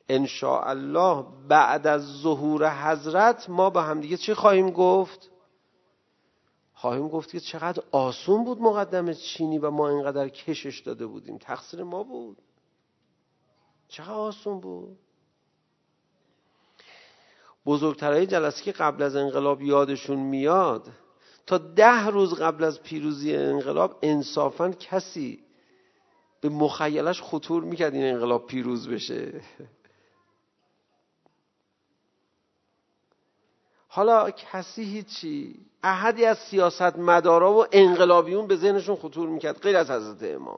ان شاء الله بعد از ظهور حضرت ما با هم دیگه چی خواهیم گفت؟ خواهیم گفت که چقدر آسون بود مقدمه چینی و ما اینقدر کشش داده بودیم، تقصیر ما بود، چقدر آسون بود. بزرگترهای جلسه که قبل از انقلاب یادشون میاد تا 10 روز قبل از پیروزی انقلاب انصافاً کسی به مخیلش خطور میکرد این انقلاب پیروز بشه؟ حالا کسی هیچی، احدی از سیاستمدارا و انقلابیون به ذهنشون خطور میکرد غیر از حضرت امام.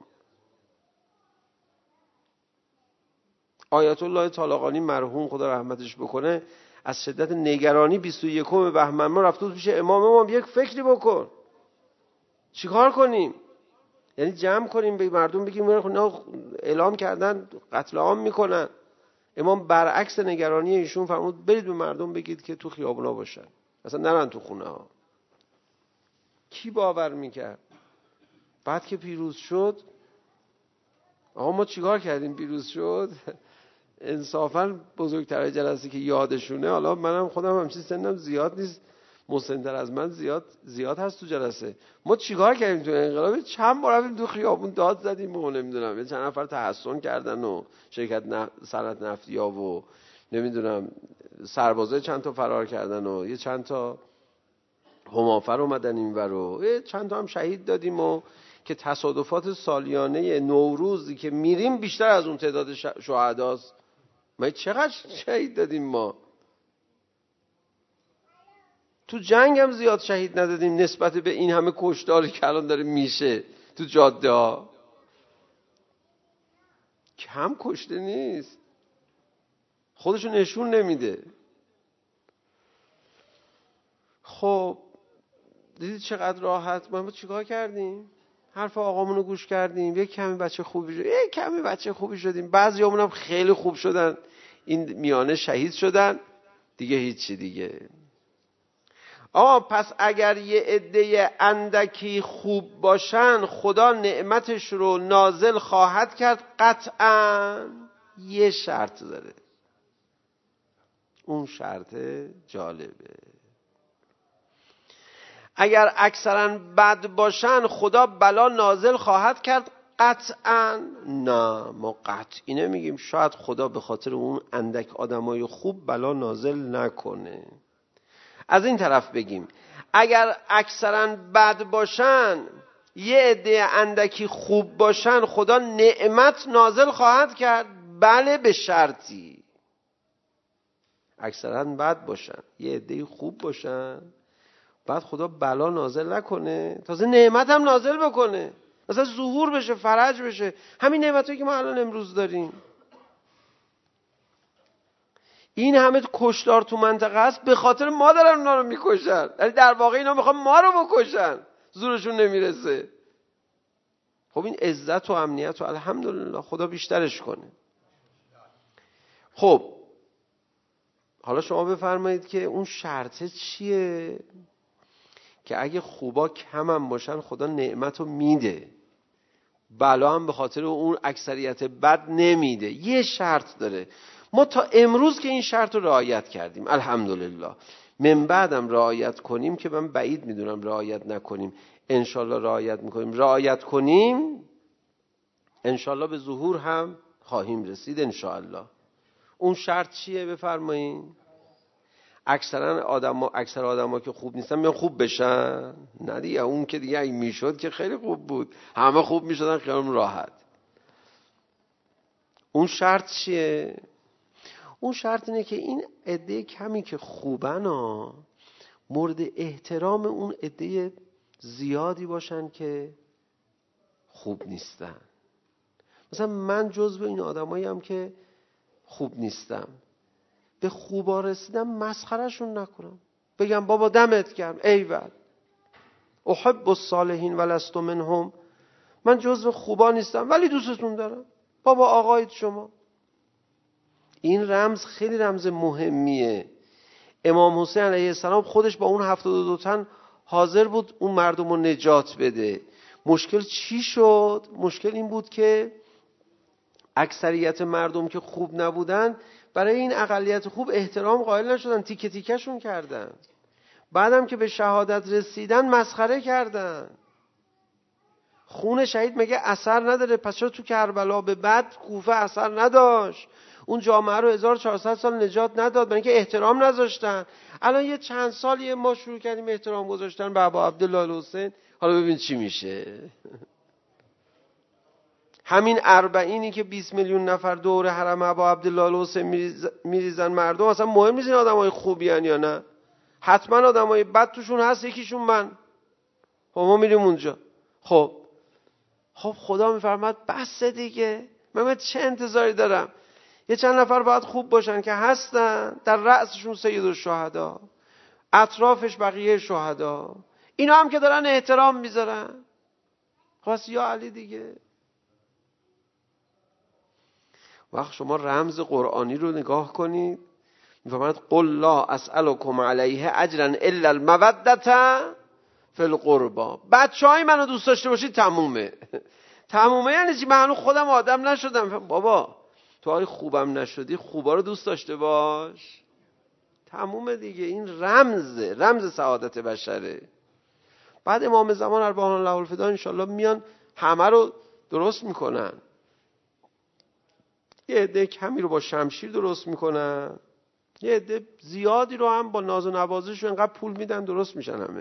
آیت الله طالقانی مرحوم خدا رحمتش بکنه از شدت نگرانی 21 بهمن ما رفت پیش امام یک فکری بکن، چیکار کنیم؟ یعنی جمع کنیم به مردم بگیم اینا اعلام کردن قتل عام میکنن. امام برعکس نگرانی ایشون فرمود برید به مردم بگید که تو خیابونا باشن، اصلا نرن تو خونه ها. کی باور میکرد؟ بعد که پیروز شد، آقا ما چیکار کردیم پیروز شد؟ انصافاً بزرگترهای جلسه که یادشونه، حالا منم خودم همچین سنم زیاد نیست، مسن‌تر از من زیاد هست تو جلسه، ما چیکار کردیم تو انقلاب؟ چند بار رفتیم تو خیابون داد زدیم و نمیدونم چند نفر تحصن کردن و شرکت صنعت نفتی‌ها و نمیدونم سربازای چند تا فرار کردن و یه چند تا همافر اومدن اینور و یه چند تا هم شهید دادیم و که تصادفات سالیانه نوروزی که میریم بیشتر از اون تعداد شهداست. ما چقدر شهید دادیم؟ ما تو جنگ هم زیاد شهید ندادیم نسبت به این همه کشتاری که الان داره میشه تو جاده ها. کم کشته نیست، خودشو نشون نمیده. خب دیدید چقدر راحت ما چیکار کردیم؟ حرف آقامونو گوش کردیم، یک کمی بچه خوبی شدیم، بعضیامون هم خیلی خوب شدن، این میانه شهید شدن دیگه، هیچی دیگه. پس اگر یه عده اندکی خوب باشن خدا نعمتش رو نازل خواهد کرد، قطعاً یه شرط داره. اون شرط جالبه. اگر اکثرا بد باشن خدا بلا نازل خواهد کرد، قطعاً نه، ما قطعی نمیگیم، شاید خدا به خاطر اون اندک آدمای خوب بلا نازل نکنه. از این طرف بگیم اگر اکثرا بد باشن یه عده اندکی خوب باشن خدا نعمت نازل خواهد کرد، بله به شرطی. اکثرا بد باشن یه عده خوب باشن بعد خدا بلا نازل نکنه، تازه نعمت هم نازل بکنه، مثلا ظهور بشه، فرج بشه، همین نعمتایی که ما الان امروز داریم. این همه کشتار تو منطقه هست به خاطر ما دارن اونا رو میکشن، یعنی در واقع اینا میخوان ما رو بکشن، زورشون نمیرسه. خب این عزت و امنیت و الحمدلله خدا بیشترش کنه. خب حالا شما بفرمایید که اون شرطه چیه که اگه خوبا کم هم باشن خدا نعمت رو میده، بلا هم به خاطر اون اکثریت بد نمیده. یه شرط داره، ما تا امروز که این شرط رو رعایت کردیم الحمدلله، من بعدم رعایت کنیم که من بعید میدونم رعایت نکنیم، انشالله رعایت میکنیم، رعایت کنیم انشالله به ظهور هم خواهیم رسید انشالله. اون شرط چیه بفرمایید؟ اکثر آدما که خوب نیستن میان خوب بشن؟ نه دیگه، اون که دیگه این میشد که خیلی خوب بود، همه خوب میشدن خیالم راحت. اون شرط چیه؟ اون شرط اینه که این عده کمی که خوبن مورد احترام اون عده زیادی باشن که خوب نیستن. مثلا من جزو این آدمایی هم که خوب نیستم، به خوبا رسیدم مسخرهشون نکنم، بگم بابا دمت گرم، ایول، احب الصالحین ولست منهم، من جزو خوبا نیستم ولی دوستتون دارم، بابا آقایید شما. این رمز خیلی رمز مهمیه. امام حسین علیه السلام خودش با اون 72 تن حاضر بود اون مردم رو نجات بده. مشکل چی شد؟ مشکل این بود که اکثریت مردم که خوب نبودن برای این اقلیت خوب احترام قائل نشدن، تیکه تیکشون کردن. بعدم که به شهادت رسیدن مسخره کردن. خون شهید مگه اثر نداره؟ پس چرا تو کربلا به بعد کوفه اثر نداشت؟ اون جامعه رو 1400 سال نجات نداد برای اینکه احترام نذاشتن. الان یه چند سالیه ما شروع کردیم احترام گذاشتن به ابا عبدالله الحسین. حالا ببین چی میشه. همین 40 که 20 میلیون نفر دور حرم ابا عبدالله الحسین میریزن مردم، اصلا مهم نیست این آدمای خوبی ان یا نه. حتما آدمای بد توشون هست، یکیشون من. خب ما میریم اونجا. خب خدا میفرماد بس دیگه، من چه انتظاری دارم؟ یه چند نفر باید خوب باشن که هستن، در رأسشون سید الشهدا، اطرافش بقیه شهدا، اینا هم که دارن احترام میذارن. خب یا علی دیگه. وقت شما رمز قرآنی رو نگاه کنید، میفرماید قل لا اسألکم علیه اجرا الا المودة فی القربا. بچهای منو دوست داشته باشید تمومه. تمومه یعنی چی؟ من خودم آدم نشدم. بابا تو آقای خوبم نشدی، خوبا رو دوست داشته باش. تمومه دیگه. این رمز سعادت بشره. بعد امام زمان ارواح الله الفدا انشالله میان همه رو درست میکنن. یه عده کمی رو با شمشیر درست میکنن، یه عده زیادی رو هم با ناز و نوازش و انقدر پول میدن درست میشن همه.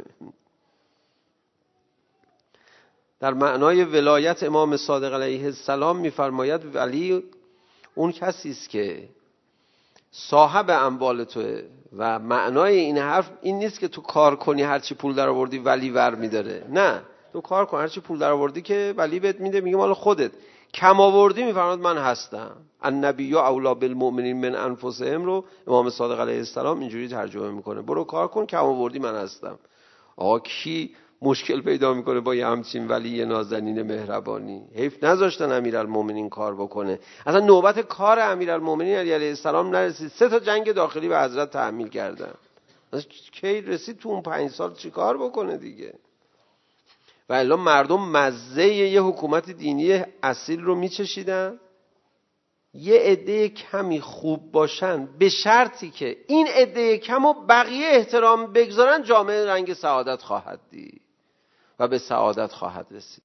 در معنای ولایت امام صادق علیه السلام میفرماید ولی اون کسی است که صاحب اموال توه. و معنای این حرف این نیست که تو کار کنی هرچی پول در آوردی ولی ور میداره. نه، تو کار کن، هرچی پول در آوردی که ولی بهت میده، میگه مال خودت. کم آوردی میفرماید من هستم. النبی اولی بالمؤمنین من انفسهم رو امام صادق علیه السلام اینجوری ترجمه میکنه. برو کار کن، کم آوردی من هستم. آقا کی مشکل پیدا میکنه با یه همچین ولی نازنین مهربانی؟ حیف نذاشتن امیرالمومنین کار بکنه. اصلا نوبت کار امیرالمومنین علیه السلام نرسید. 3 جنگ داخلی به حضرت تحمیل کردن. کی رسید تو اون 5 سال چی کار بکنه دیگه؟ و الا مردم مزه یه حکومت دینی اصیل رو میچشیدن. یه عده کمی خوب باشن، به شرطی که این عده کم و بقیه احترام بگذارن، جامعه رنگ سعادت خواهد دید و به سعادت خواهد رسید.